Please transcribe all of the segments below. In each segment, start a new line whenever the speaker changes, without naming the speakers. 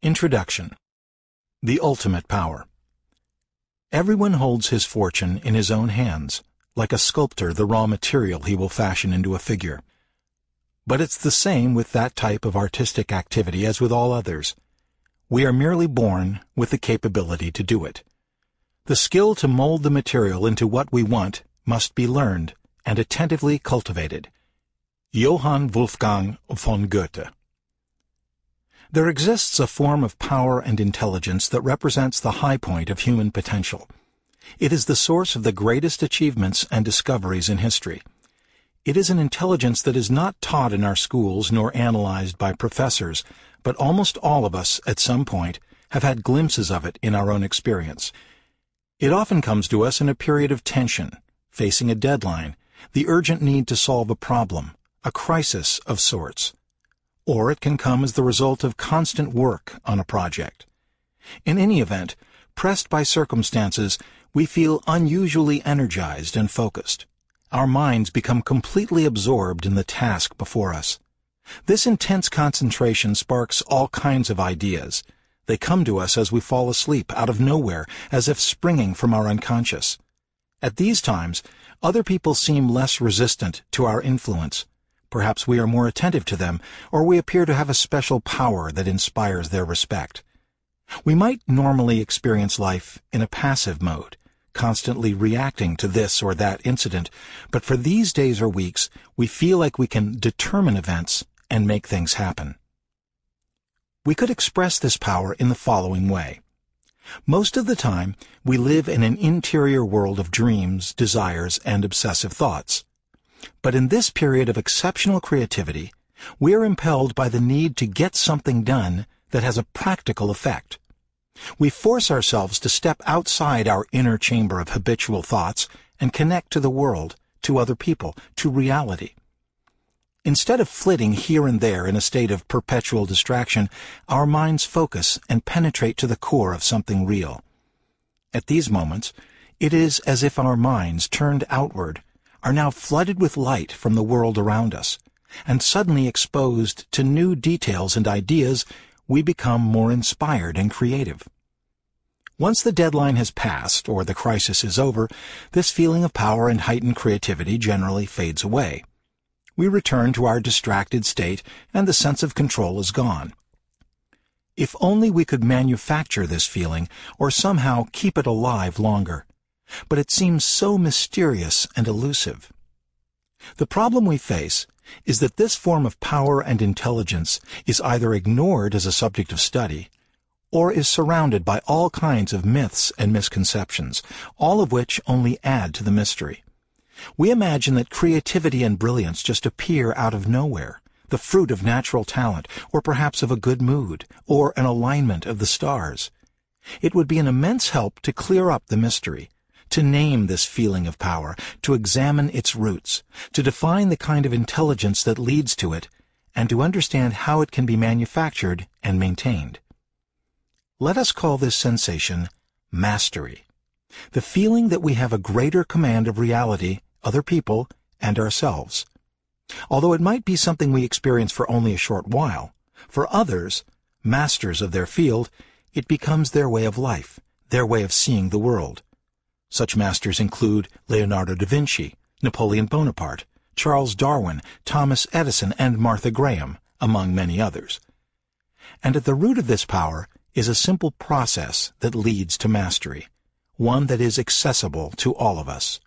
Introduction. The Ultimate Power. Everyone holds his fortune in his own hands, like a sculptor the raw material he will fashion into a figure. But it's the same with that type of artistic activity as with all others. We are merely born with the capability to do it. The skill to mold the material into what we want must be learned and attentively cultivated. Johann Wolfgang von Goethe. There exists a form of power and intelligence that represents the high point of human potential. It is the source of the greatest achievements and discoveries in history. It is an intelligence that is not taught in our schools nor analyzed by professors, but almost all of us, at some point, have had glimpses of it in our own experience. It often comes to us in a period of tension, facing a deadline, the urgent need to solve a problem, a crisis of sorts. Or it can come as the result of constant work on a project. In any event, pressed by circumstances, we feel unusually energized and focused. Our minds become completely absorbed in the task before us. This intense concentration sparks all kinds of ideas. They come to us as we fall asleep out of nowhere, as if springing from our unconscious. At these times, other people seem less resistant to our influence. Perhaps we are more attentive to them, or we appear to have a special power that inspires their respect. We might normally experience life in a passive mode, constantly reacting to this or that incident, but for these days or weeks, we feel like we can determine events and make things happen. We could express this power in the following way. Most of the time, we live in an interior world of dreams, desires, and obsessive thoughts. But in this period of exceptional creativity, we are impelled by the need to get something done that has a practical effect. We force ourselves to step outside our inner chamber of habitual thoughts and connect to the world, to other people, to reality. Instead of flitting here and there in a state of perpetual distraction, our minds focus and penetrate to the core of something real. At these moments, it is as if our minds, turned outward, are now flooded with light from the world around us, and suddenly exposed to new details and ideas, we become more inspired and creative. Once the deadline has passed or the crisis is over, this feeling of power and heightened creativity generally fades away. We return to our distracted state, and the sense of control is gone. If only we could manufacture this feeling, or somehow keep it alive longer. But it seems so mysterious and elusive. The problem we face is that this form of power and intelligence is either ignored as a subject of study, or is surrounded by all kinds of myths and misconceptions, all of which only add to the mystery. We imagine that creativity and brilliance just appear out of nowhere, the fruit of natural talent, or perhaps of a good mood, or an alignment of the stars. It would be an immense help to clear up the mystery, to name this feeling of power, to examine its roots, to define the kind of intelligence that leads to it, and to understand how it can be manufactured and maintained. Let us call this sensation mastery, the feeling that we have a greater command of reality, other people, and ourselves. Although it might be something we experience for only a short while, for others, masters of their field, it becomes their way of life, their way of seeing the world. Such masters include Leonardo da Vinci, Napoleon Bonaparte, Charles Darwin, Thomas Edison, and Martha Graham, among many others. And at the root of this power is a simple process that leads to mastery, one that is accessible to all of us.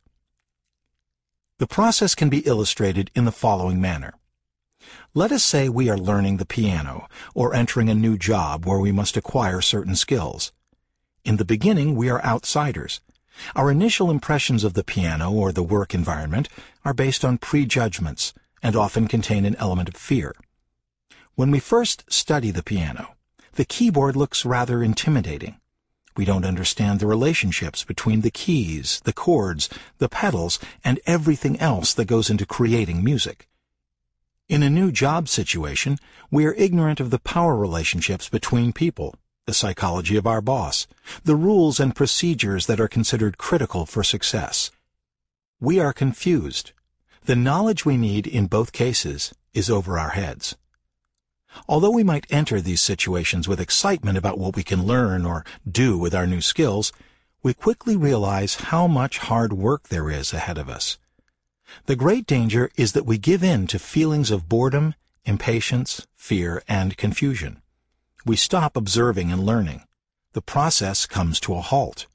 The process can be illustrated in the following manner. Let us say we are learning the piano, or entering a new job where we must acquire certain skills. In the beginning, we are outsiders. Our initial impressions of the piano or the work environment are based on prejudgments and often contain an element of fear. When we first study the piano, the keyboard looks rather intimidating. We don't understand the relationships between the keys, the chords, the pedals, and everything else that goes into creating music. In a new job situation, we are ignorant of the power relationships between people, the psychology of our boss, the rules and procedures that are considered critical for success. We are confused. The knowledge we need in both cases is over our heads. Although we might enter these situations with excitement about what we can learn or do with our new skills, we quickly realize how much hard work there is ahead of us. The great danger is that we give in to feelings of boredom, impatience, fear, and confusion. We stop observing and learning. The process comes to a halt.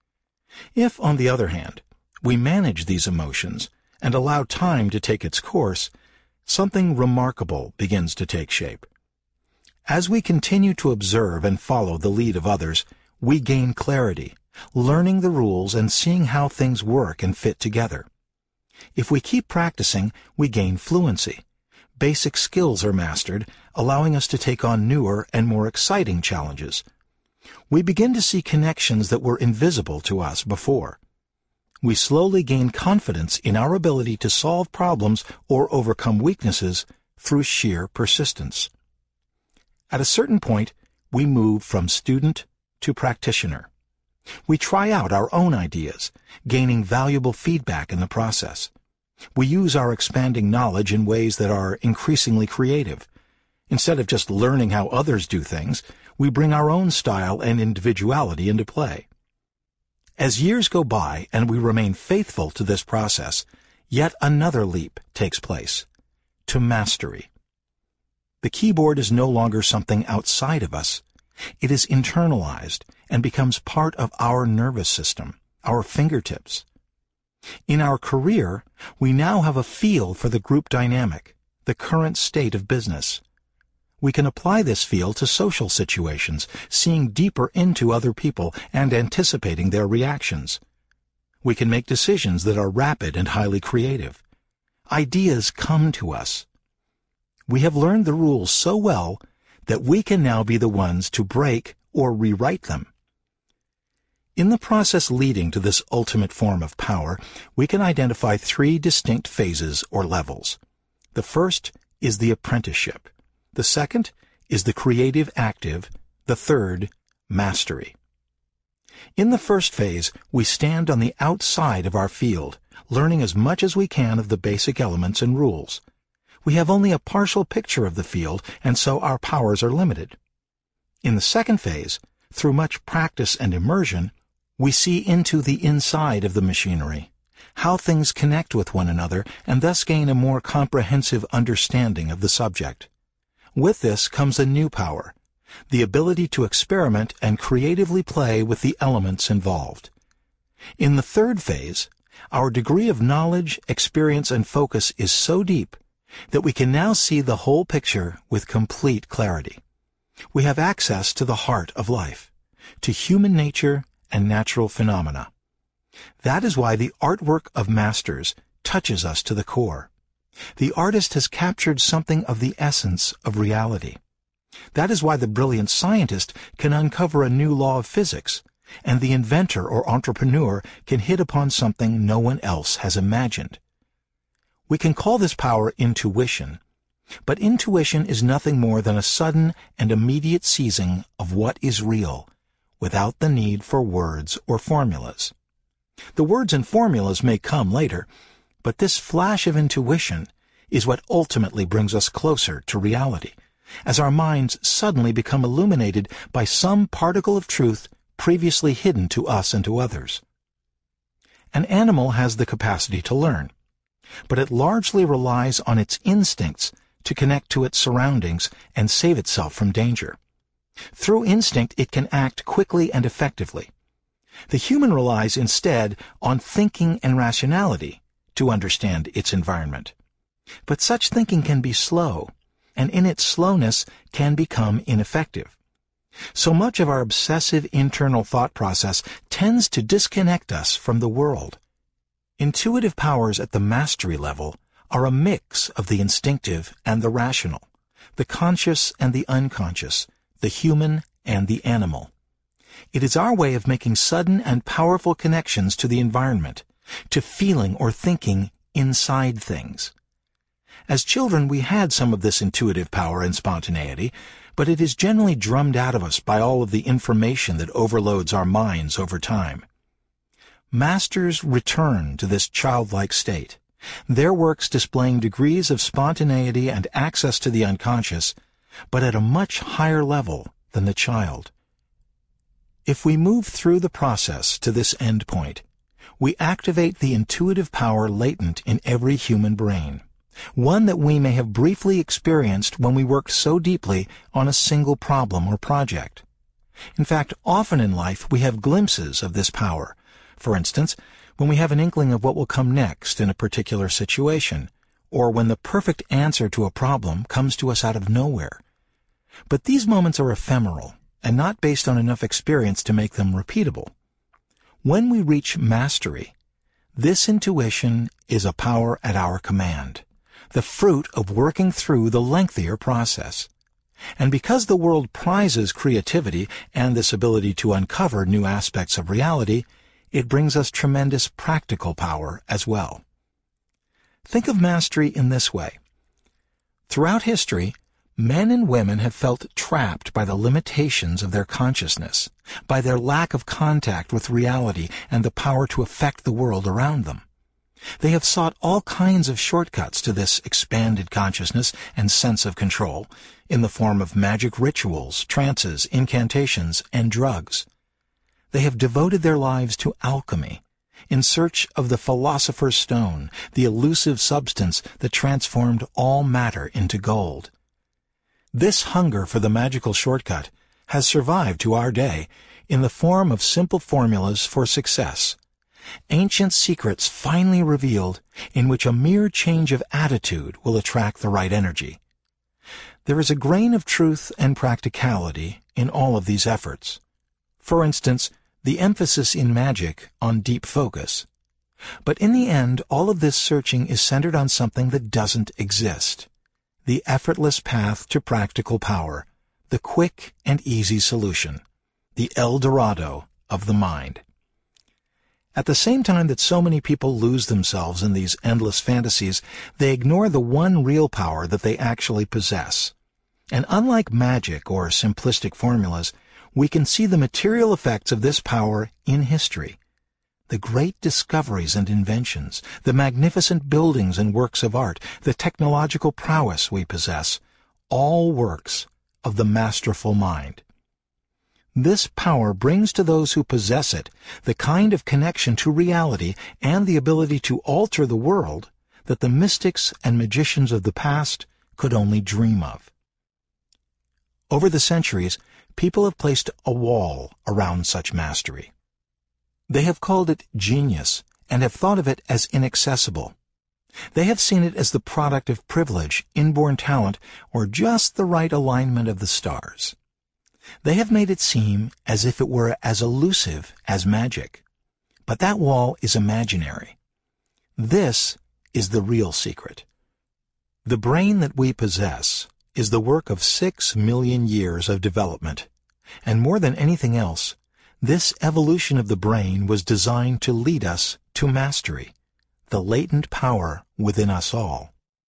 If, on the other hand, we manage these emotions and allow time to take its course, something remarkable begins to take shape. As we continue to observe and follow the lead of others, we gain clarity, learning the rules and seeing how things work and fit together. If we keep practicing, we gain fluency. Basic skills are mastered, allowing us to take on newer and more exciting challenges. We begin to see connections that were invisible to us before. We slowly gain confidence in our ability to solve problems or overcome weaknesses through sheer persistence. At a certain point, we move from student to practitioner. We try out our own ideas, gaining valuable feedback in the process. We use our expanding knowledge in ways that are increasingly creative. Instead of just learning how others do things, we bring our own style and individuality into play. As years go by and we remain faithful to this process, yet another leap takes place, to mastery. The keyboard is no longer something outside of us. It is internalized and becomes part of our nervous system, our fingertips. In our career, we now have a feel for the group dynamic, the current state of business. We can apply this feel to social situations, seeing deeper into other people and anticipating their reactions. We can make decisions that are rapid and highly creative. Ideas come to us. We have learned the rules so well that we can now be the ones to break or rewrite them. In the process leading to this ultimate form of power, we can identify three distinct phases or levels. The first is the apprenticeship. The second is the creative active. The third, mastery. In the first phase, we stand on the outside of our field, learning as much as we can of the basic elements and rules. We have only a partial picture of the field, and so our powers are limited. In the second phase, through much practice and immersion, we see into the inside of the machinery, how things connect with one another, and thus gain a more comprehensive understanding of the subject. With this comes a new power, the ability to experiment and creatively play with the elements involved. In the third phase, our degree of knowledge, experience, and focus is so deep that we can now see the whole picture with complete clarity. We have access to the heart of life, to human nature and natural phenomena. That is why the artwork of masters touches us to the core. The artist has captured something of the essence of reality. That is why the brilliant scientist can uncover a new law of physics, and the inventor or entrepreneur can hit upon something no one else has imagined. We can call this power intuition, but intuition is nothing more than a sudden and immediate seizing of what is real, without the need for words or formulas. The words and formulas may come later, but this flash of intuition is what ultimately brings us closer to reality, as our minds suddenly become illuminated by some particle of truth previously hidden to us and to others. An animal has the capacity to learn, but it largely relies on its instincts to connect to its surroundings and save itself from danger. Through instinct, it can act quickly and effectively. The human relies instead on thinking and rationality to understand its environment. But such thinking can be slow, and in its slowness can become ineffective. So much of our obsessive internal thought process tends to disconnect us from the world. Intuitive powers at the mastery level are a mix of the instinctive and the rational, the conscious and the unconscious, the human and the animal. It is our way of making sudden and powerful connections to the environment, to feeling or thinking inside things. As children, we had some of this intuitive power and spontaneity, but it is generally drummed out of us by all of the information that overloads our minds over time. Masters return to this childlike state, their works displaying degrees of spontaneity and access to the unconscious, but at a much higher level than the child. If we move through the process to this end point, we activate the intuitive power latent in every human brain, one that we may have briefly experienced when we worked so deeply on a single problem or project. In fact, often in life we have glimpses of this power. For instance, when we have an inkling of what will come next in a particular situation, or when the perfect answer to a problem comes to us out of nowhere. But these moments are ephemeral and not based on enough experience to make them repeatable. When we reach mastery, this intuition is a power at our command, the fruit of working through the lengthier process. And because the world prizes creativity and this ability to uncover new aspects of reality, it brings us tremendous practical power as well. Think of mastery in this way. Throughout history, men and women have felt trapped by the limitations of their consciousness, by their lack of contact with reality and the power to affect the world around them. They have sought all kinds of shortcuts to this expanded consciousness and sense of control in the form of magic rituals, trances, incantations, and drugs. They have devoted their lives to alchemy, in search of the philosopher's stone, the elusive substance that transformed all matter into gold. This hunger for the magical shortcut has survived to our day in the form of simple formulas for success, ancient secrets finely revealed in which a mere change of attitude will attract the right energy. There is a grain of truth and practicality in all of these efforts. For instance, the emphasis in magic on deep focus. But in the end, all of this searching is centered on something that doesn't exist. The effortless path to practical power, the quick and easy solution, the El Dorado of the mind. At the same time that so many people lose themselves in these endless fantasies, they ignore the one real power that they actually possess. And unlike magic or simplistic formulas, we can see the material effects of this power in history. The great discoveries and inventions, the magnificent buildings and works of art, the technological prowess we possess, all works of the masterful mind. This power brings to those who possess it the kind of connection to reality and the ability to alter the world that the mystics and magicians of the past could only dream of. Over the centuries, people have placed a wall around such mastery. They have called it genius and have thought of it as inaccessible. They have seen it as the product of privilege, inborn talent, or just the right alignment of the stars. They have made it seem as if it were as elusive as magic. But that wall is imaginary. This is the real secret. The brain that we possess is the work of 6 million years of development, and more than anything else, this evolution of the brain was designed to lead us to mastery, the latent power within us all.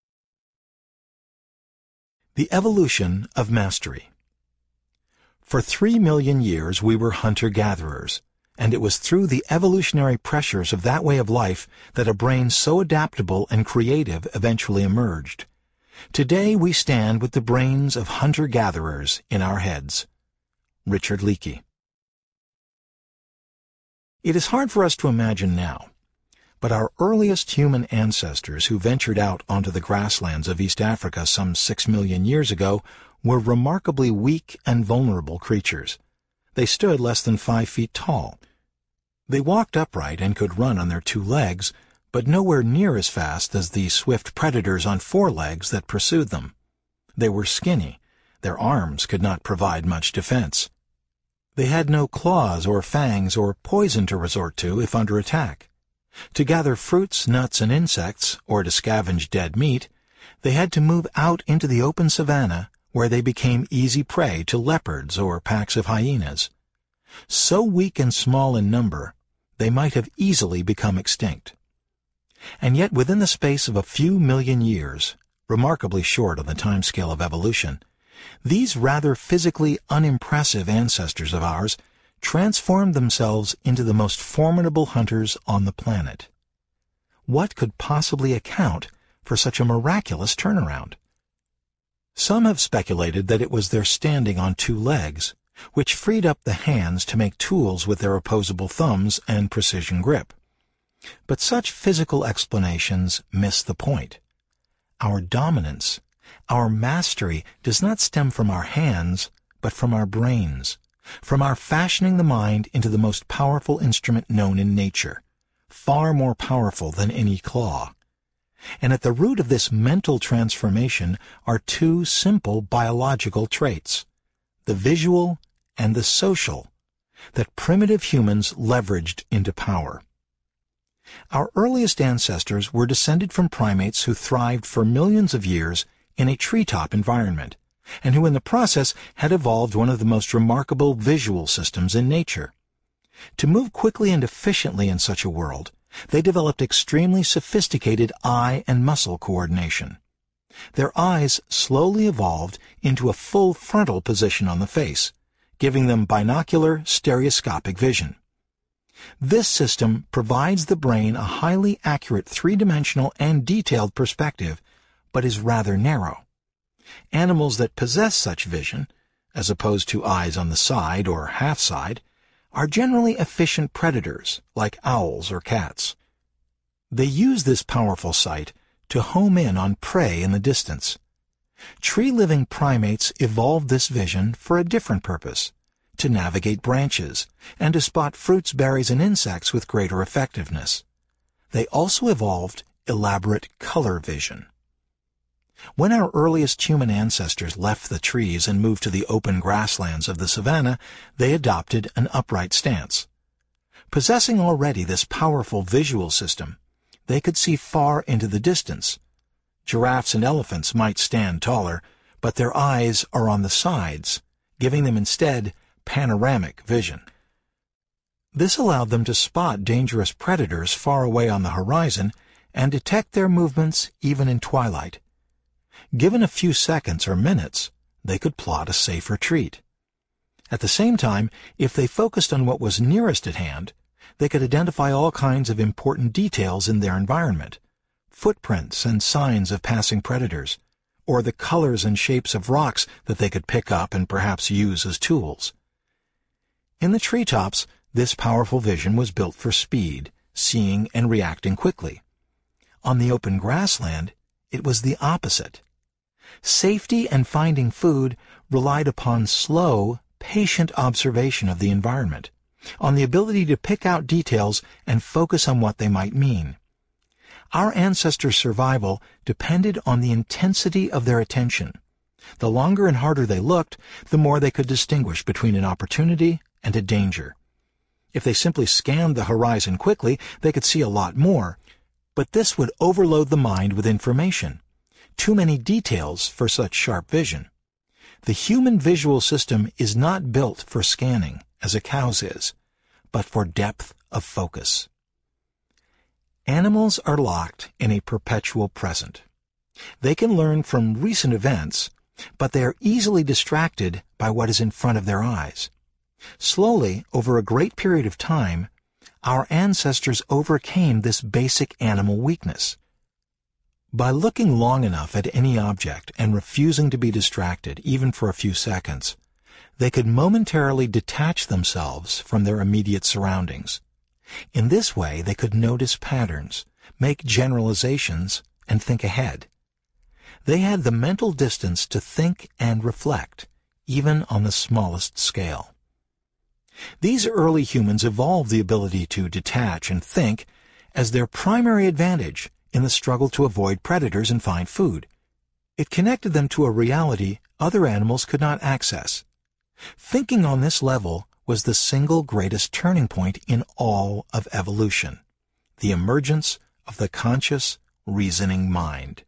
The evolution of mastery. For 3 million years we were hunter-gatherers, and it was through the evolutionary pressures of that way of life that a brain so adaptable and creative eventually emerged. Today we stand with the brains of hunter-gatherers in our heads. Richard Leakey. It is hard for us to imagine now, but our earliest human ancestors who ventured out onto the grasslands of East Africa some 6 million years ago were remarkably weak and vulnerable creatures. They stood less than 5 feet tall. They walked upright and could run on their 2 legs, but nowhere near as fast as the swift predators on 4 legs that pursued them. They were skinny. Their arms could not provide much defense. They had no claws or fangs or poison to resort to if under attack. To gather fruits, nuts, and insects, or to scavenge dead meat, they had to move out into the open savanna where they became easy prey to leopards or packs of hyenas. So weak and small in number, they might have easily become extinct. And yet within the space of a few million years, remarkably short on the timescale of evolution, these rather physically unimpressive ancestors of ours transformed themselves into the most formidable hunters on the planet. What could possibly account for such a miraculous turnaround? Some have speculated that it was their standing on two legs, which freed up the hands to make tools with their opposable thumbs and precision grip. But such physical explanations miss the point. Our dominance, our mastery, does not stem from our hands, but from our brains, from our fashioning the mind into the most powerful instrument known in nature, far more powerful than any claw. And at the root of this mental transformation are two simple biological traits, the visual and the social, that primitive humans leveraged into power. Our earliest ancestors were descended from primates who thrived for millions of years in a treetop environment, and who in the process had evolved one of the most remarkable visual systems in nature. To move quickly and efficiently in such a world, they developed extremely sophisticated eye and muscle coordination. Their eyes slowly evolved into a full frontal position on the face, giving them binocular stereoscopic vision. This system provides the brain a highly accurate three-dimensional and detailed perspective, but is rather narrow. Animals that possess such vision, as opposed to eyes on the side or half-side, are generally efficient predators, like owls or cats. They use this powerful sight to home in on prey in the distance. Tree-living primates evolved this vision for a different purpose, to navigate branches, and to spot fruits, berries, and insects with greater effectiveness. They also evolved elaborate color vision. When our earliest human ancestors left the trees and moved to the open grasslands of the savanna, they adopted an upright stance. Possessing already this powerful visual system, they could see far into the distance. Giraffes and elephants might stand taller, but their eyes are on the sides, giving them instead panoramic vision. This allowed them to spot dangerous predators far away on the horizon and detect their movements even in twilight. Given a few seconds or minutes, they could plot a safe retreat. At the same time, if they focused on what was nearest at hand, they could identify all kinds of important details in their environment, footprints and signs of passing predators, or the colors and shapes of rocks that they could pick up and perhaps use as tools. In the treetops, this powerful vision was built for speed, seeing and reacting quickly. On the open grassland, it was the opposite. Safety and finding food relied upon slow, patient observation of the environment, on the ability to pick out details and focus on what they might mean. Our ancestors' survival depended on the intensity of their attention. The longer and harder they looked, the more they could distinguish between an opportunity and a danger. If they simply scanned the horizon quickly, they could see a lot more, but this would overload the mind with information. Too many details for such sharp vision. The human visual system is not built for scanning, as a cow's is, but for depth of focus. Animals are locked in a perpetual present. They can learn from recent events, but they are easily distracted by what is in front of their eyes. Slowly, over a great period of time, our ancestors overcame this basic animal weakness. By looking long enough at any object and refusing to be distracted, even for a few seconds, they could momentarily detach themselves from their immediate surroundings. In this way, they could notice patterns, make generalizations, and think ahead. They had the mental distance to think and reflect, even on the smallest scale. These early humans evolved the ability to detach and think as their primary advantage in the struggle to avoid predators and find food. It connected them to a reality other animals could not access. Thinking on this level was the single greatest turning point in all of evolution, the emergence of the conscious, reasoning mind.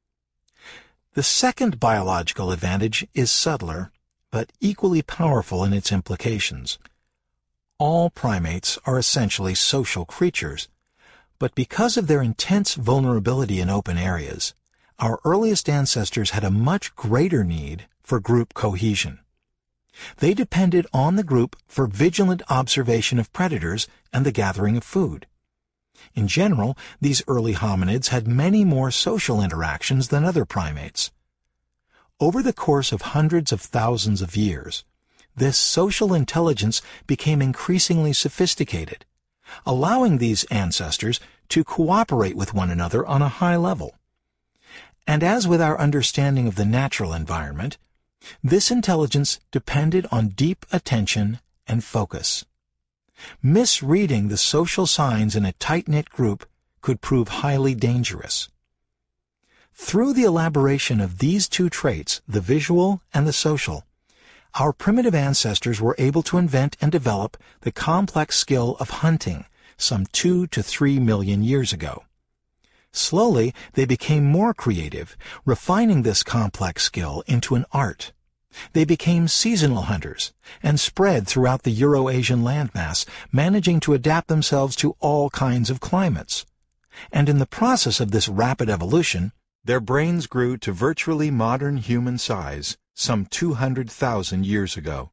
The second biological advantage is subtler, but equally powerful in its implications. All primates are essentially social creatures, but because of their intense vulnerability in open areas, our earliest ancestors had a much greater need for group cohesion. They depended on the group for vigilant observation of predators and the gathering of food. In general, these early hominids had many more social interactions than other primates. Over the course of hundreds of thousands of years, this social intelligence became increasingly sophisticated, allowing these ancestors to cooperate with one another on a high level. And as with our understanding of the natural environment, this intelligence depended on deep attention and focus. Misreading the social signs in a tight-knit group could prove highly dangerous. Through the elaboration of these two traits, the visual and the social, our primitive ancestors were able to invent and develop the complex skill of hunting some 2 to 3 million years ago. Slowly, they became more creative, refining this complex skill into an art. They became seasonal hunters and spread throughout the Euro-Asian landmass, managing to adapt themselves to all kinds of climates. And in the process of this rapid evolution, their brains grew to virtually modern human size some 200,000 years ago.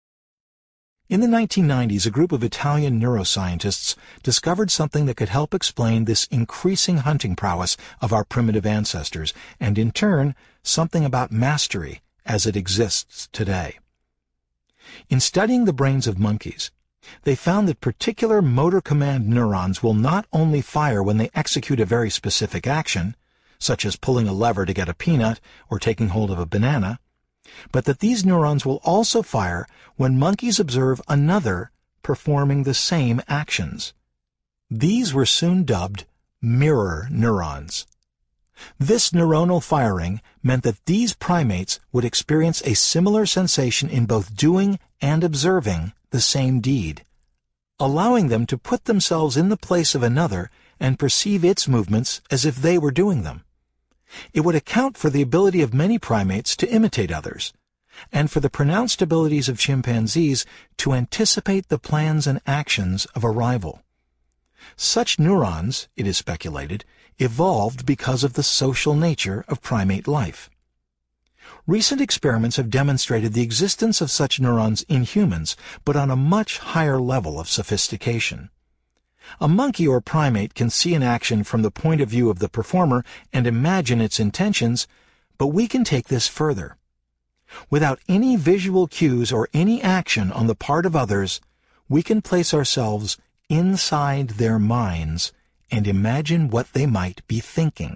In the 1990s, a group of Italian neuroscientists discovered something that could help explain this increasing hunting prowess of our primitive ancestors, and in turn, something about mastery as it exists today. In studying the brains of monkeys, they found that particular motor command neurons will not only fire when they execute a very specific action, such as pulling a lever to get a peanut or taking hold of a banana, but that these neurons will also fire when monkeys observe another performing the same actions. These were soon dubbed mirror neurons. This neuronal firing meant that these primates would experience a similar sensation in both doing and observing the same deed, allowing them to put themselves in the place of another and perceive its movements as if they were doing them. It would account for the ability of many primates to imitate others, and for the pronounced abilities of chimpanzees to anticipate the plans and actions of a rival. Such neurons, it is speculated, evolved because of the social nature of primate life. Recent experiments have demonstrated the existence of such neurons in humans, but on a much higher level of sophistication. A monkey or primate can see an action from the point of view of the performer and imagine its intentions, but we can take this further. Without any visual cues or any action on the part of others, we can place ourselves inside their minds and imagine what they might be thinking.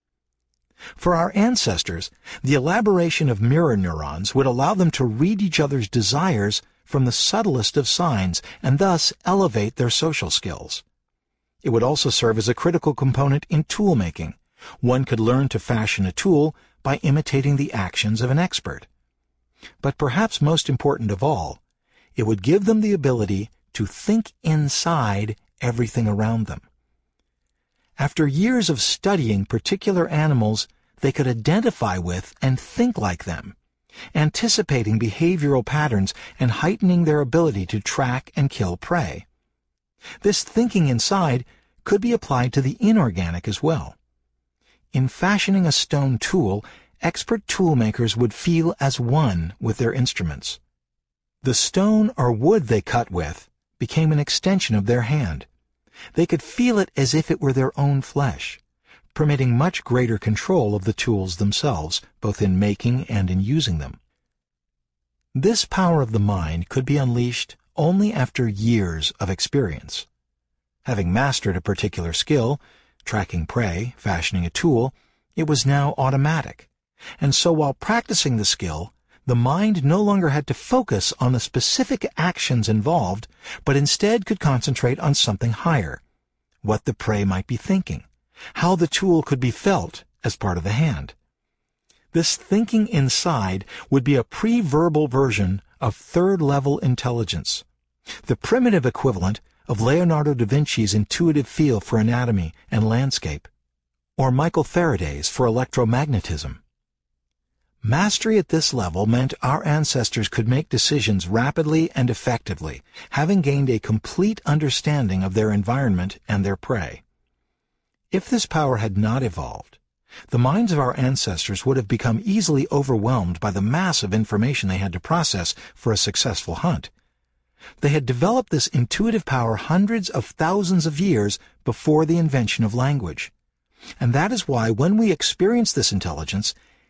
For our ancestors, the elaboration of mirror neurons would allow them to read each other's desires from the subtlest of signs and thus elevate their social skills. It would also serve as a critical component in tool making. One could learn to fashion a tool by imitating the actions of an expert. But perhaps most important of all, it would give them the ability to think inside everything around them. After years of studying particular animals, they could identify with and think like them, anticipating behavioral patterns and heightening their ability to track and kill prey. This thinking inside could be applied to the inorganic as well. In fashioning a stone tool, expert tool makers would feel as one with their instruments. The stone or wood they cut with became an extension of their hand. They could feel it as if it were their own flesh, permitting much greater control of the tools themselves, both in making and in using them. This power of the mind could be unleashed only after years of experience. Having mastered a particular skill, tracking prey, fashioning a tool, it was now automatic. And so while practicing the skill, the mind no longer had to focus on the specific actions involved, but instead could concentrate on something higher, what the prey might be thinking, how the tool could be felt as part of the hand. This thinking inside would be a pre-verbal version of third-level intelligence, the primitive equivalent of Leonardo da Vinci's intuitive feel for anatomy and landscape, or Michael Faraday's for electromagnetism. Mastery at this level meant our ancestors could make decisions rapidly and effectively, having gained a complete understanding of their environment and their prey. If this power had not evolved, the minds of our ancestors would have become easily overwhelmed by the mass of information they had to process for a successful hunt. They had developed this intuitive power hundreds of thousands of years before the invention of language. And that is why when we experience this intelligence,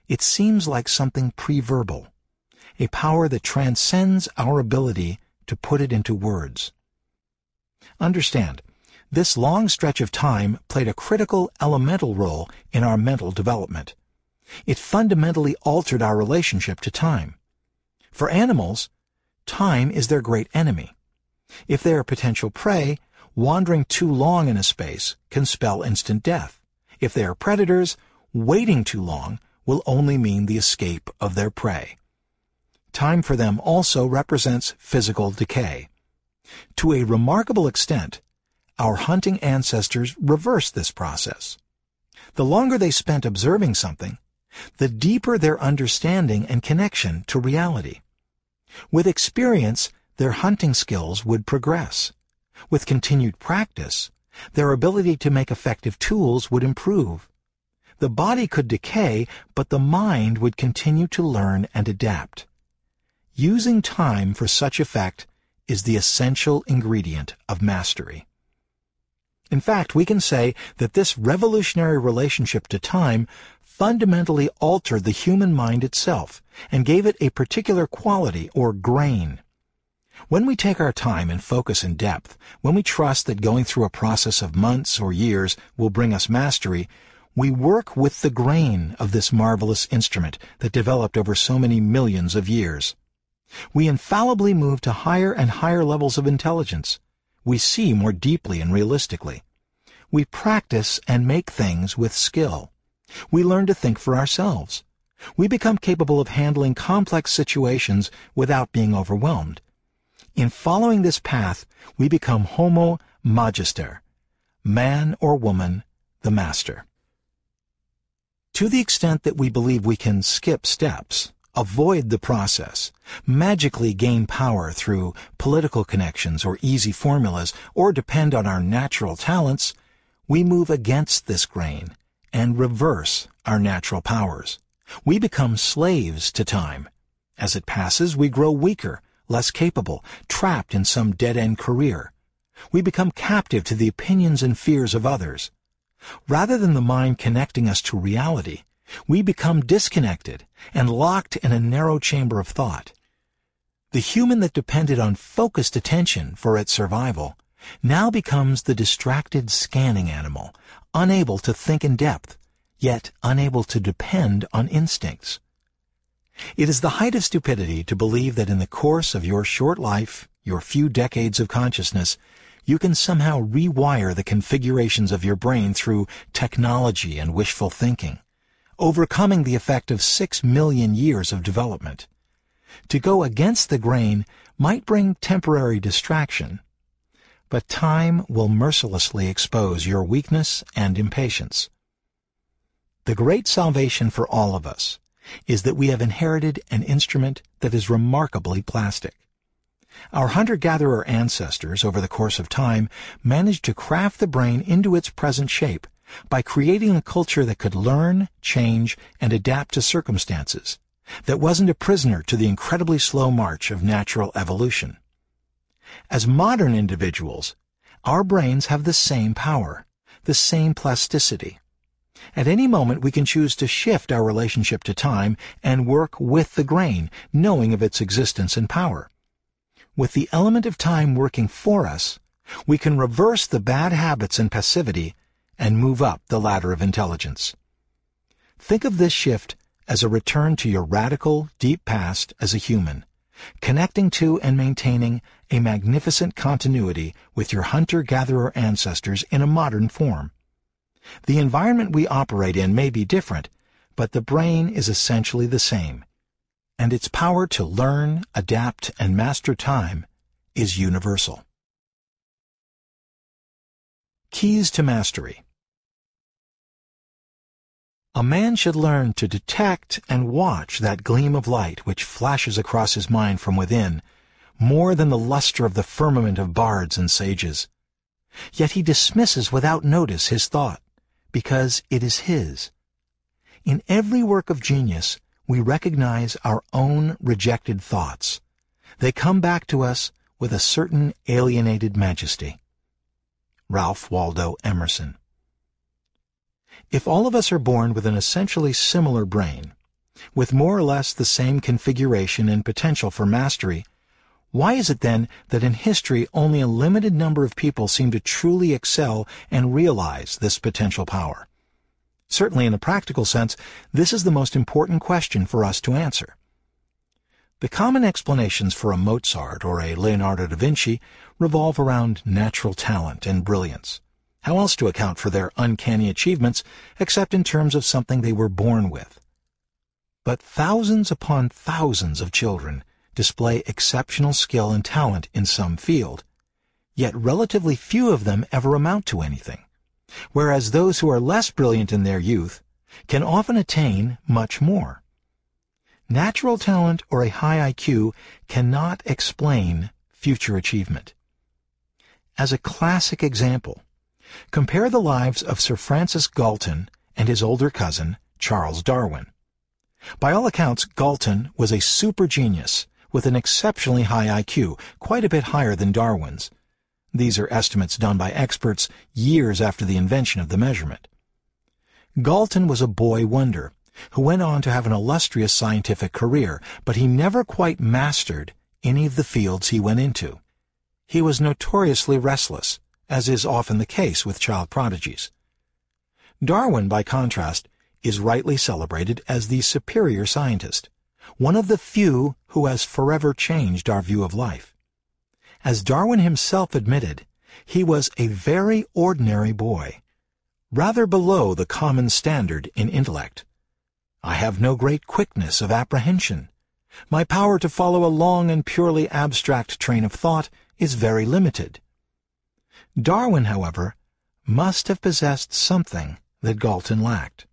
It seems like something pre-verbal, a power that transcends our ability to put it into words. Understand, this long stretch of time played a critical elemental role in our mental development. It fundamentally altered our relationship to time. For animals, time is their great enemy. If they are potential prey, wandering too long in a space can spell instant death. If they are predators, waiting too long will only mean the escape of their prey. Time for them also represents physical decay. To a remarkable extent, our hunting ancestors reversed this process. The longer they spent observing something, the deeper their understanding and connection to reality. With experience, their hunting skills would progress. With continued practice, their ability to make effective tools would improve. The body could decay, but the mind would continue to learn and adapt. Using time for such effect is the essential ingredient of mastery. In fact, we can say that this revolutionary relationship to time fundamentally altered the human mind itself and gave it a particular quality or grain. When we take our time and focus in depth, when we trust that going through a process of months or years will bring us mastery, we work with the grain of this marvelous instrument that developed over so many millions of years. We infallibly move to higher and higher levels of intelligence. We see more deeply and realistically. We practice and make things with skill. We learn to think for ourselves. We become capable of handling complex situations without being overwhelmed. In following this path, we become Homo Magister, man or woman, the master. To the extent that we believe we can skip steps, avoid the process, magically gain power through political connections or easy formulas, or depend on our natural talents, we move against this grain and reverse our natural powers. We become slaves to time. As it passes, we grow weaker, less capable, trapped in some dead-end career. We become captive to the opinions and fears of others. Rather than the mind connecting us to reality, we become disconnected and locked in a narrow chamber of thought. The human that depended on focused attention for its survival now becomes the distracted scanning animal, unable to think in depth, yet unable to depend on instincts. It is the height of stupidity to believe that in the course of your short life, your few decades of consciousness, you can somehow rewire the configurations of your brain through technology and wishful thinking, overcoming the effect of 6 million years of development. To go against the grain might bring temporary distraction, but time will mercilessly expose your weakness and impatience. The great salvation for all of us is that we have inherited an instrument that is remarkably plastic. Our hunter-gatherer ancestors, over the course of time, managed to craft the brain into its present shape by creating a culture that could learn, change, and adapt to circumstances, that wasn't a prisoner to the incredibly slow march of natural evolution. As modern individuals, our brains have the same power, the same plasticity. At any moment we can choose to shift our relationship to time and work with the grain, knowing of its existence and power. With the element of time working for us, we can reverse the bad habits and passivity and move up the ladder of intelligence. Think of this shift as a return to your radical, deep past as a human, connecting to and maintaining a magnificent continuity with your hunter-gatherer ancestors in a modern form. The environment we operate in may be different, but the brain is essentially the same, and its power to learn, adapt, and master time is universal. Keys to Mastery. A man should learn to detect and watch that gleam of light which flashes across his mind from within, more than the luster of the firmament of bards and sages. Yet he dismisses without notice his thought, because it is his. In every work of genius, we recognize our own rejected thoughts. They come back to us with a certain alienated majesty. Ralph Waldo Emerson. If all of us are born with an essentially similar brain, With more or less the same configuration and potential for mastery, why is it then that in history only a limited number of people seem to truly excel and realize this potential power? Certainly in a practical sense, this is the most important question for us to answer. The common explanations for a Mozart or a Leonardo da Vinci revolve around natural talent and brilliance. How else to account for their uncanny achievements except in terms of something they were born with? But thousands upon thousands of children display exceptional skill and talent in some field, yet relatively few of them ever amount to anything, whereas those who are less brilliant in their youth can often attain much more. Natural talent or a high IQ cannot explain future achievement. As a classic example, compare the lives of Sir Francis Galton and his older cousin, Charles Darwin. By all accounts, Galton was a super genius with an exceptionally high IQ, quite a bit higher than Darwin's. These are estimates done by experts years after the invention of the measurement. Galton was a boy wonder who went on to have an illustrious scientific career, but he never quite mastered any of the fields he went into. He was notoriously restless, as is often the case with child prodigies. Darwin, by contrast, is rightly celebrated as the superior scientist, one of the few who has forever changed our view of life. As Darwin himself admitted, he was a very ordinary boy, rather below the common standard in intellect. I have no great quickness of apprehension. My power to follow a long and purely abstract train of thought is very limited. Darwin, however, must have possessed something that Galton lacked.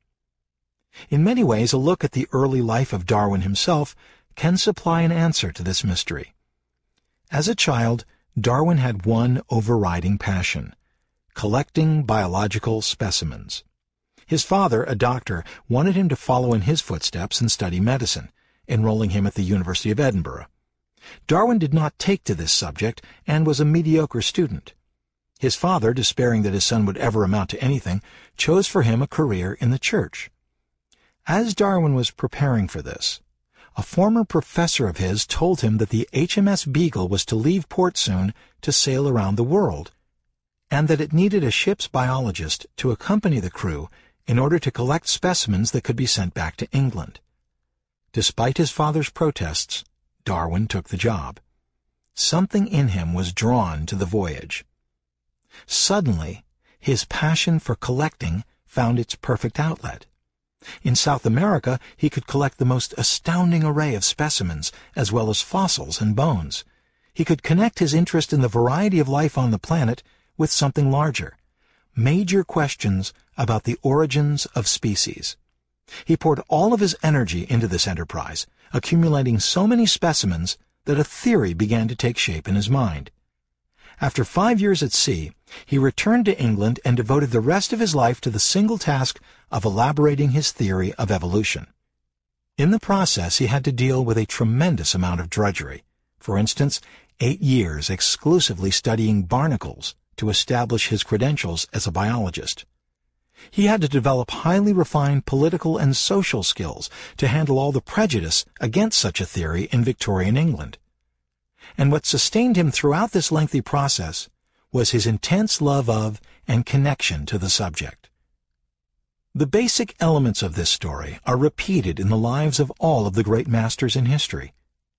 In many ways, a look at the early life of Darwin himself can supply an answer to this mystery. As a child, Darwin had one overriding passion: collecting biological specimens. His father, a doctor, wanted him to follow in his footsteps and study medicine, enrolling him at the University of Edinburgh. Darwin did not take to this subject and was a mediocre student. His father, despairing that his son would ever amount to anything, chose for him a career in the church. As Darwin was preparing for this, a former professor of his told him that the HMS Beagle was to leave port soon to sail around the world, and that it needed a ship's biologist to accompany the crew in order to collect specimens that could be sent back to England. Despite his father's protests, Darwin took the job. Something in him was drawn to the voyage. Suddenly, his passion for collecting found its perfect outlet. In South America, he could collect the most astounding array of specimens, as well as fossils and bones. He could connect his interest in the variety of life on the planet with something larger: major questions about the origins of species. He poured all of his energy into this enterprise, accumulating so many specimens that a theory began to take shape in his mind. After 5 years at sea, he returned to England and devoted the rest of his life to the single task of elaborating his theory of evolution. In the process, he had to deal with a tremendous amount of drudgery. For instance, 8 years exclusively studying barnacles to establish his credentials as a biologist. He had to develop highly refined political and social skills to handle all the prejudice against such a theory in Victorian England. And what sustained him throughout this lengthy process was his intense love of and connection to the subject. The basic elements of this story are repeated in the lives of all of the great masters in history.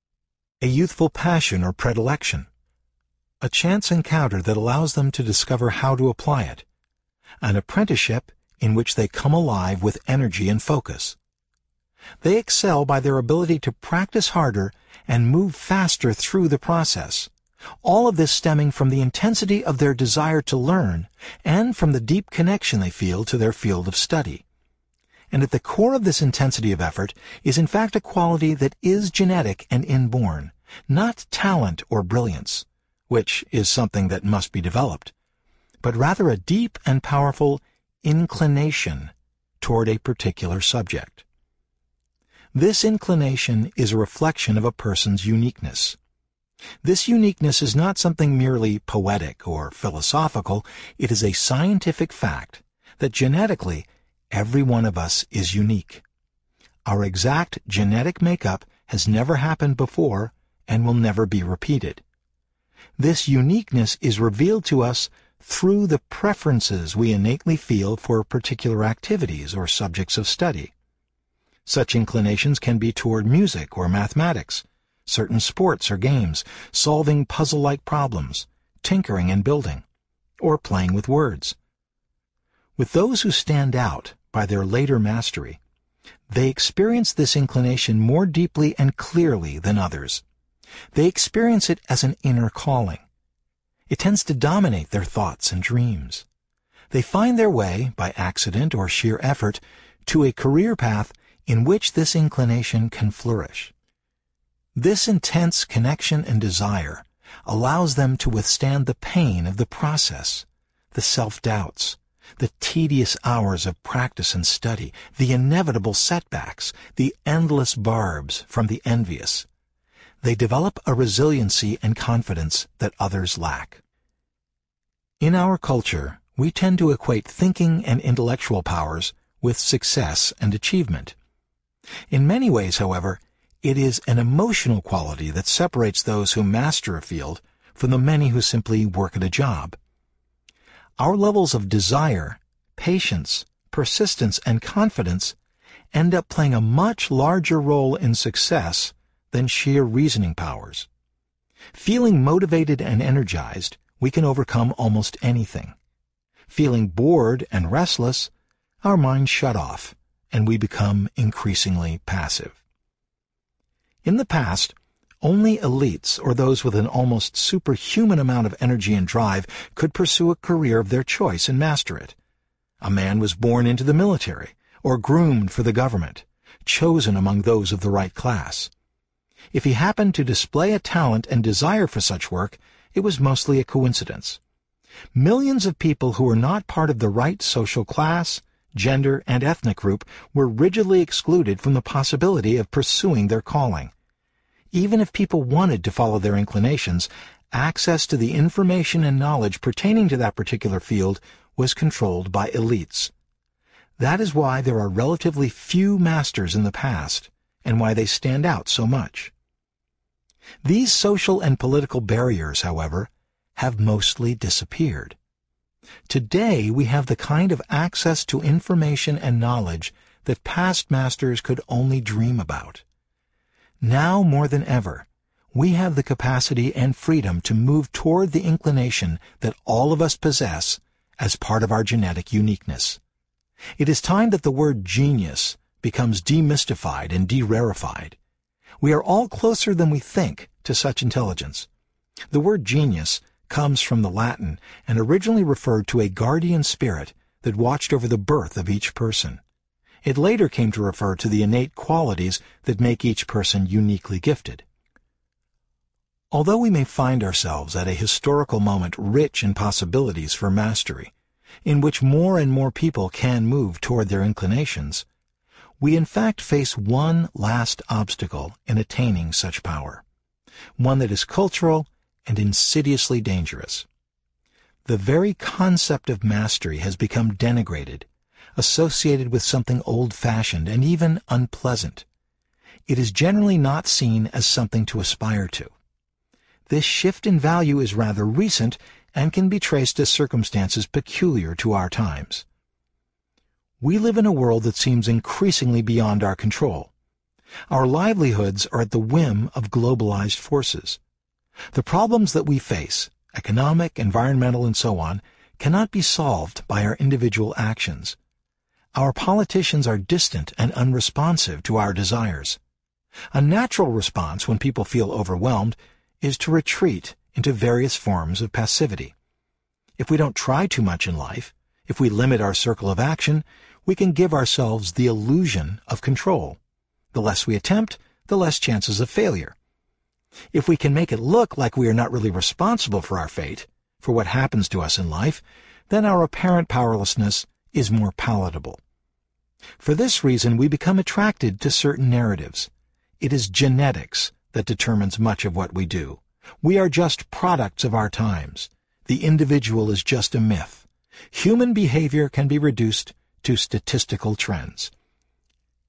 A youthful passion or predilection, a chance encounter that allows them to discover how to apply it, an apprenticeship in which they come alive with energy and focus. They excel by their ability to practice harder and move faster through the process, all of this stemming from the intensity of their desire to learn and from the deep connection they feel to their field of study. And at the core of this intensity of effort is in fact a quality that is genetic and inborn, not talent or brilliance, which is something that must be developed, but rather a deep and powerful inclination toward a particular subject. This inclination is a reflection of a person's uniqueness. This uniqueness is not something merely poetic or philosophical. It is a scientific fact that genetically every one of us is unique. Our exact genetic makeup has never happened before and will never be repeated. This uniqueness is revealed to us through the preferences we innately feel for particular activities or subjects of study. Such inclinations can be toward music or mathematics, certain sports or games, solving puzzle-like problems, tinkering and building, or playing with words. With those who stand out by their later mastery, they experience this inclination more deeply and clearly than others. They experience it as an inner calling. It tends to dominate their thoughts and dreams. They find their way, by accident or sheer effort, to a career path in which this inclination can flourish. This intense connection and desire allows them to withstand the pain of the process, the self-doubts, the tedious hours of practice and study, the inevitable setbacks, the endless barbs from the envious. They develop a resiliency and confidence that others lack. In our culture, we tend to equate thinking and intellectual powers with success and achievement. In many ways, however, it is an emotional quality that separates those who master a field from the many who simply work at a job. Our levels of desire, patience, persistence, and confidence end up playing a much larger role in success than sheer reasoning powers. Feeling motivated and energized, we can overcome almost anything. Feeling bored and restless, our minds shut off, and we become increasingly passive. In the past, only elites or those with an almost superhuman amount of energy and drive could pursue a career of their choice and master it. A man was born into the military or groomed for the government, chosen among those of the right class. If he happened to display a talent and desire for such work, it was mostly a coincidence. Millions of people who were not part of the right social class, gender, and ethnic group were rigidly excluded from the possibility of pursuing their calling. Even if people wanted to follow their inclinations, access to the information and knowledge pertaining to that particular field was controlled by elites. That is why there are relatively few masters in the past, and why they stand out so much. These social and political barriers, however, have mostly disappeared. Today we have the kind of access to information and knowledge that past masters could only dream about. Now more than ever, we have the capacity and freedom to move toward the inclination that all of us possess as part of our genetic uniqueness. It is time that the word genius becomes demystified and de-rarefied. We are all closer than we think to such intelligence. The word genius comes from the Latin and originally referred to a guardian spirit that watched over the birth of each person. It later came to refer to the innate qualities that make each person uniquely gifted. Although we may find ourselves at a historical moment rich in possibilities for mastery, in which more and more people can move toward their inclinations, we in fact face one last obstacle in attaining such power, one that is cultural and insidiously dangerous. The very concept of mastery has become denigrated, associated with something old-fashioned and even unpleasant. It is generally not seen as something to aspire to. This shift in value is rather recent and can be traced to circumstances peculiar to our times. We live in a world that seems increasingly beyond our control. Our livelihoods are at the whim of globalized forces. The problems that we face, economic, environmental, and so on, cannot be solved by our individual actions. Our politicians are distant and unresponsive to our desires. A natural response when people feel overwhelmed is to retreat into various forms of passivity. If we don't try too much in life, if we limit our circle of action, we can give ourselves the illusion of control. The less we attempt, the less chances of failure. If we can make it look like we are not really responsible for our fate, for what happens to us in life, then our apparent powerlessness is more palatable. For this reason, we become attracted to certain narratives. It is genetics that determines much of what we do. We are just products of our times. The individual is just a myth. Human behavior can be reduced to statistical trends.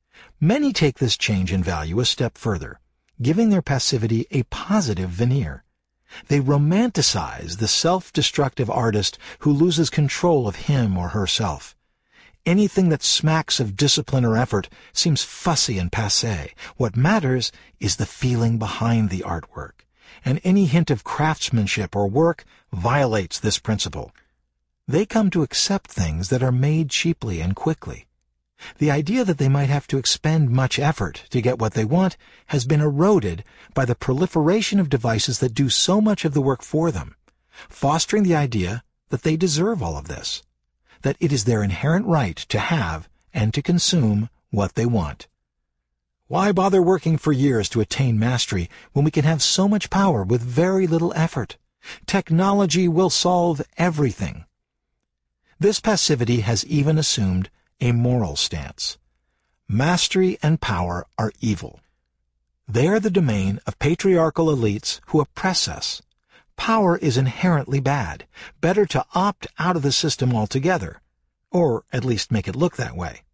Many take this change in value a step further, giving their passivity a positive veneer. They romanticize the self-destructive artist who loses control of him or herself. Anything that smacks of discipline or effort seems fussy and passé. What matters is the feeling behind the artwork, and any hint of craftsmanship or work violates this principle. They come to accept things that are made cheaply and quickly. The idea that they might have to expend much effort to get what they want has been eroded by the proliferation of devices that do so much of the work for them, fostering the idea that they deserve all of this, that it is their inherent right to have and to consume what they want. Why bother working for years to attain mastery when we can have so much power with very little effort? Technology will solve everything. This passivity has even assumed a moral stance. Mastery and power are evil. They are the domain of patriarchal elites who oppress us. Power is inherently bad. Better to opt out of the system altogether, or at least make it look that way.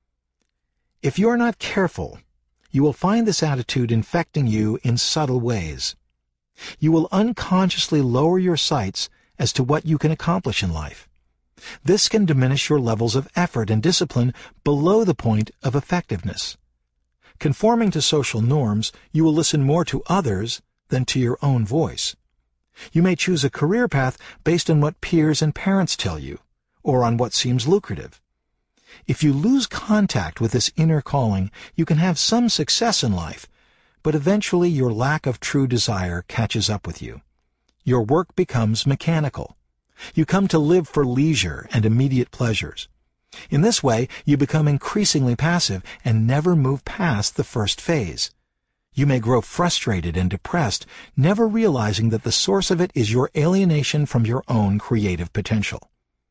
If you are not careful, you will find this attitude infecting you in subtle ways. You will unconsciously lower your sights as to what you can accomplish in life. This can diminish your levels of effort and discipline below the point of effectiveness. Conforming to social norms, you will listen more to others than to your own voice. You may choose a career path based on what peers and parents tell you, or on what seems lucrative. If you lose contact with this inner calling, you can have some success in life, but eventually your lack of true desire catches up with you. Your work becomes mechanical. You come to live for leisure and immediate pleasures. In this way, you become increasingly passive and never move past the first phase. You may grow frustrated and depressed, never realizing that the source of it is your alienation from your own creative potential.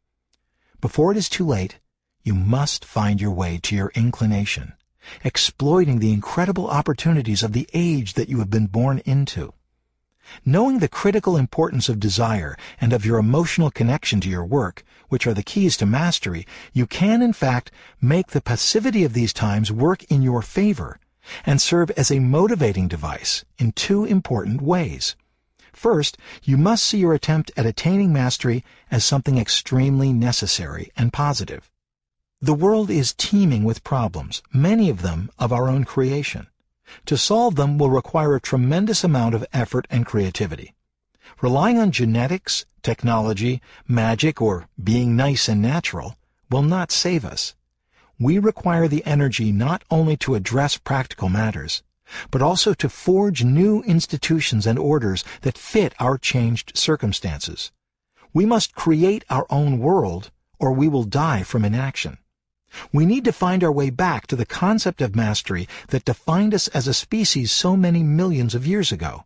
Before it is too late, you must find your way to your inclination, exploiting the incredible opportunities of the age that you have been born into. Knowing the critical importance of desire and of your emotional connection to your work, which are the keys to mastery, you can, in fact, make the passivity of these times work in your favor and serve as a motivating device in two important ways. First, you must see your attempt at attaining mastery as something extremely necessary and positive. The world is teeming with problems, many of them of our own creation. To solve them will require a tremendous amount of effort and creativity. Relying on genetics, technology, magic, or being nice and natural will not save us. We require the energy not only to address practical matters, but also to forge new institutions and orders that fit our changed circumstances. We must create our own world, or we will die from inaction. We need to find our way back to the concept of mastery that defined us as a species so many millions of years ago.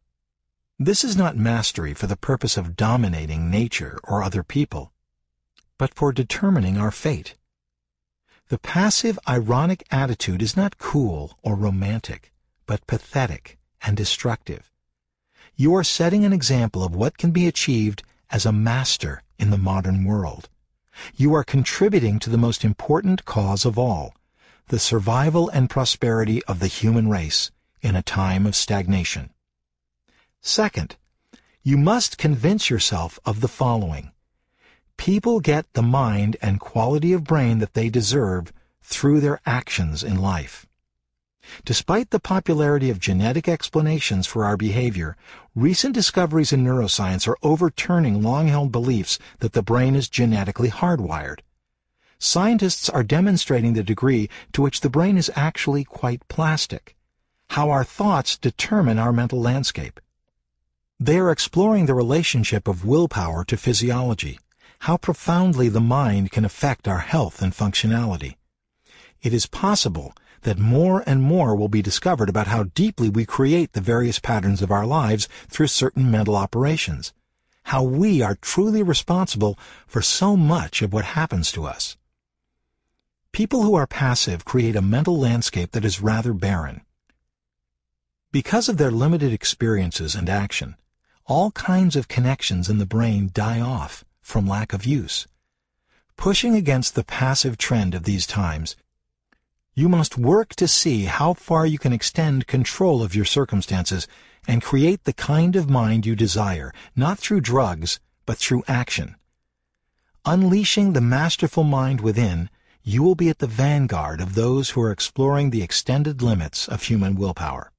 This is not mastery for the purpose of dominating nature or other people, but for determining our fate. The passive, ironic attitude is not cool or romantic, but pathetic and destructive. You are setting an example of what can be achieved as a master in the modern world. You are contributing to the most important cause of all, the survival and prosperity of the human race in a time of stagnation. Second, you must convince yourself of the following. People get the mind and quality of brain that they deserve through their actions in life. Despite the popularity of genetic explanations for our behavior, recent discoveries in neuroscience are overturning long-held beliefs that the brain is genetically hardwired. Scientists are demonstrating the degree to which the brain is actually quite plastic, how our thoughts determine our mental landscape. They are exploring the relationship of willpower to physiology, how profoundly the mind can affect our health and functionality. It is possible that more and more will be discovered about how deeply we create the various patterns of our lives through certain mental operations, how we are truly responsible for so much of what happens to us. People who are passive create a mental landscape that is rather barren. Because of their limited experiences and action, all kinds of connections in the brain die off from lack of use. Pushing against the passive trend of these times, You must work to see how far you can extend control of your circumstances and create the kind of mind you desire, not through drugs, but through action. Unleashing the masterful mind within, you will be at the vanguard of those who are exploring the extended limits of human willpower.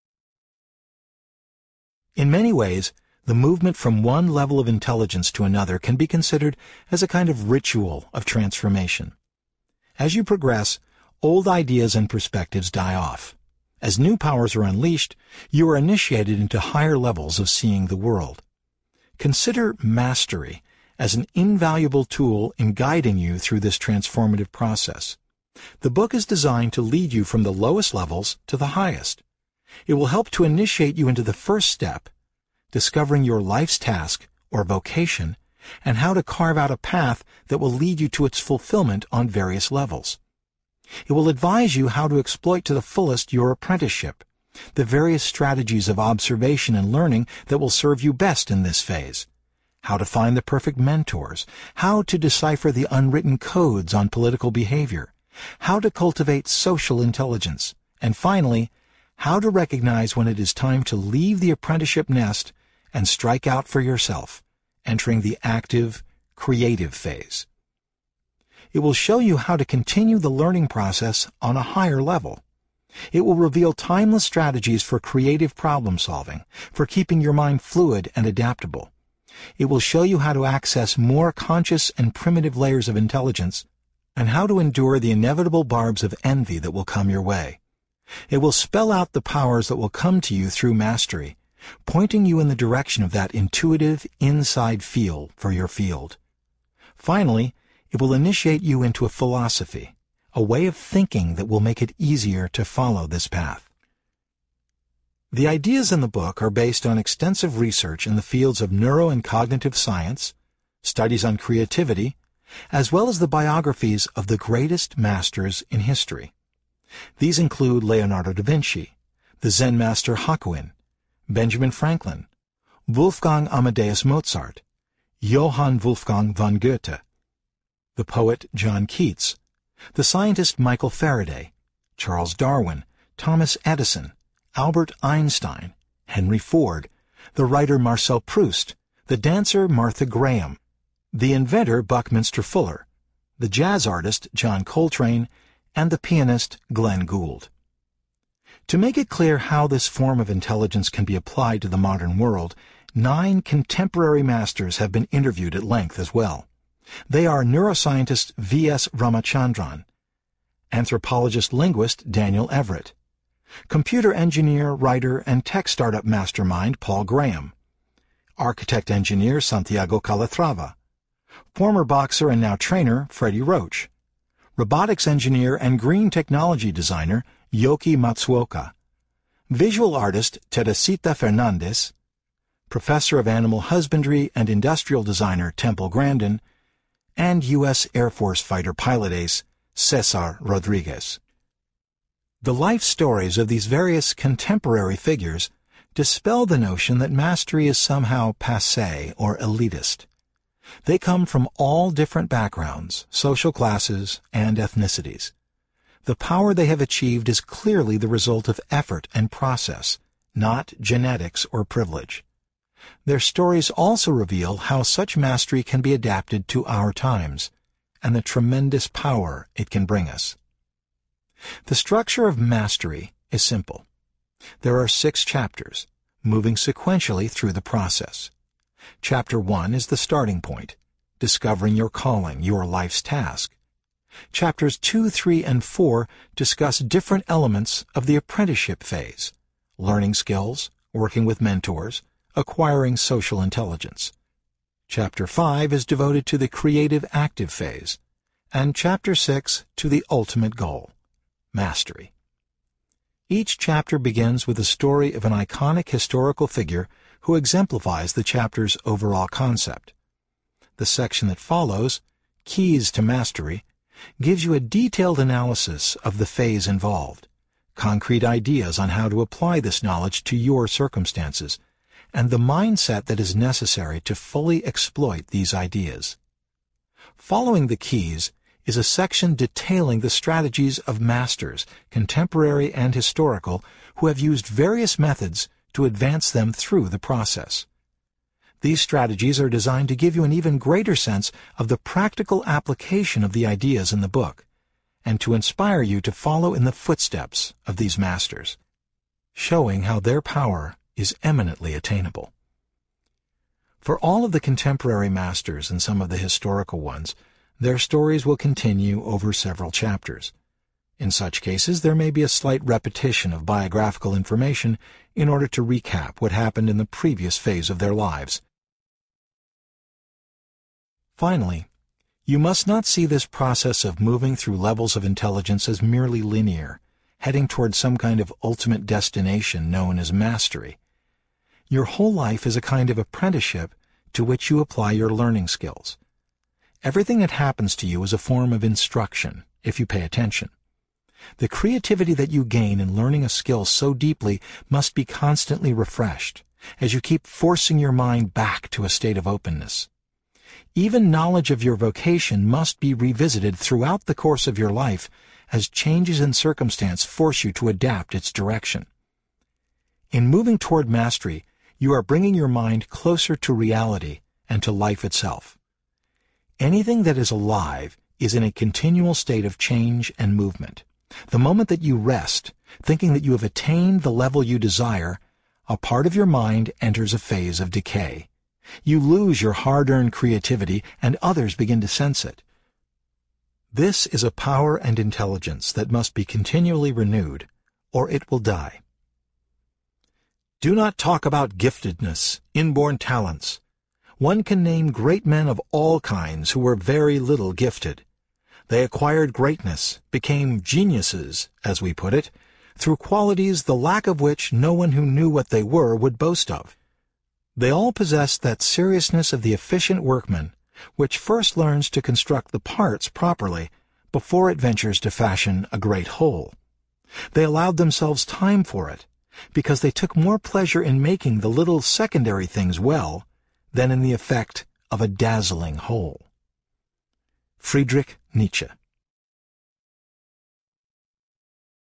In many ways, the movement from one level of intelligence to another can be considered as a kind of ritual of transformation. As you progress, old ideas and perspectives die off. As new powers are unleashed, you are initiated into higher levels of seeing the world. Consider mastery as an invaluable tool in guiding you through this transformative process. The book is designed to lead you from the lowest levels to the highest. It will help to initiate you into the first step, discovering your life's task or vocation, and how to carve out a path that will lead you to its fulfillment on various levels. It will advise you how to exploit to the fullest your apprenticeship, the various strategies of observation and learning that will serve you best in this phase, how to find the perfect mentors, how to decipher the unwritten codes on political behavior, how to cultivate social intelligence, and finally, how to recognize when it is time to leave the apprenticeship nest and strike out for yourself, entering the active, creative phase. It will show you how to continue the learning process on a higher level. It will reveal timeless strategies for creative problem solving, for keeping your mind fluid and adaptable. It will show you how to access more conscious and primitive layers of intelligence, and how to endure the inevitable barbs of envy that will come your way. It will spell out the powers that will come to you through mastery, pointing you in the direction of that intuitive inside feel for your field. Finally, it will initiate you into a philosophy, a way of thinking that will make it easier to follow this path. The ideas in the book are based on extensive research in the fields of neuro and cognitive science, studies on creativity, as well as the biographies of the greatest masters in history. These include Leonardo da Vinci, the Zen master Hakuin, Benjamin Franklin, Wolfgang Amadeus Mozart, Johann Wolfgang von Goethe, the poet John Keats, the scientist Michael Faraday, Charles Darwin, Thomas Edison, Albert Einstein, Henry Ford, the writer Marcel Proust, the dancer Martha Graham, the inventor Buckminster Fuller, the jazz artist John Coltrane, and the pianist Glenn Gould. To make it clear how this form of intelligence can be applied to the modern world, 9 contemporary masters have been interviewed at length as well. They are neuroscientist V.S. Ramachandran, anthropologist-linguist Daniel Everett, computer engineer, writer, and tech startup mastermind Paul Graham, architect-engineer Santiago Calatrava, former boxer and now trainer Freddie Roach, robotics engineer and green technology designer Yoki Matsuoka, visual artist Teresita Fernandez, professor of animal husbandry and industrial designer Temple Grandin, and U.S. Air Force fighter pilot ace Cesar Rodriguez. The life stories of these various contemporary figures dispel the notion that mastery is somehow passé or elitist. They come from all different backgrounds, social classes, and ethnicities. The power they have achieved is clearly the result of effort and process, not genetics or privilege. Their stories also reveal how such mastery can be adapted to our times, and the tremendous power it can bring us. The structure of mastery is simple. There are 6 chapters, moving sequentially through the process. Chapter 1 is the starting point, discovering your calling, your life's task. Chapters 2, 3, and 4 discuss different elements of the apprenticeship phase, learning skills, working with mentors, acquiring social intelligence. Chapter 5 is devoted to the creative active phase, and Chapter 6 to the ultimate goal, mastery. Each chapter begins with the story of an iconic historical figure who exemplifies the chapter's overall concept. The section that follows, Keys to Mastery, gives you a detailed analysis of the phase involved, concrete ideas on how to apply this knowledge to your circumstances, and the mindset that is necessary to fully exploit these ideas. Following the keys is a section detailing the strategies of masters, contemporary and historical, who have used various methods to advance them through the process. These strategies are designed to give you an even greater sense of the practical application of the ideas in the book, and to inspire you to follow in the footsteps of these masters, showing how their power is eminently attainable. For all of the contemporary masters and some of the historical ones, their stories will continue over several chapters. In such cases, there may be a slight repetition of biographical information in order to recap what happened in the previous phase of their lives. Finally, you must not see this process of moving through levels of intelligence as merely linear, heading toward some kind of ultimate destination known as mastery. Your whole life is a kind of apprenticeship to which you apply your learning skills. Everything that happens to you is a form of instruction, if you pay attention. The creativity that you gain in learning a skill so deeply must be constantly refreshed, as you keep forcing your mind back to a state of openness. Even knowledge of your vocation must be revisited throughout the course of your life as changes in circumstance force you to adapt its direction. In moving toward mastery, you are bringing your mind closer to reality and to life itself. Anything that is alive is in a continual state of change and movement. The moment that you rest, thinking that you have attained the level you desire, a part of your mind enters a phase of decay. You lose your hard-earned creativity, and others begin to sense it. This is a power and intelligence that must be continually renewed, or it will die. Do not talk about giftedness, inborn talents. One can name great men of all kinds who were very little gifted. They acquired greatness, became geniuses, as we put it, through qualities the lack of which no one who knew what they were would boast of. They all possessed that seriousness of the efficient workman, which first learns to construct the parts properly before it ventures to fashion a great whole. They allowed themselves time for it, because they took more pleasure in making the little secondary things well than in the effect of a dazzling whole. Friedrich Nietzsche.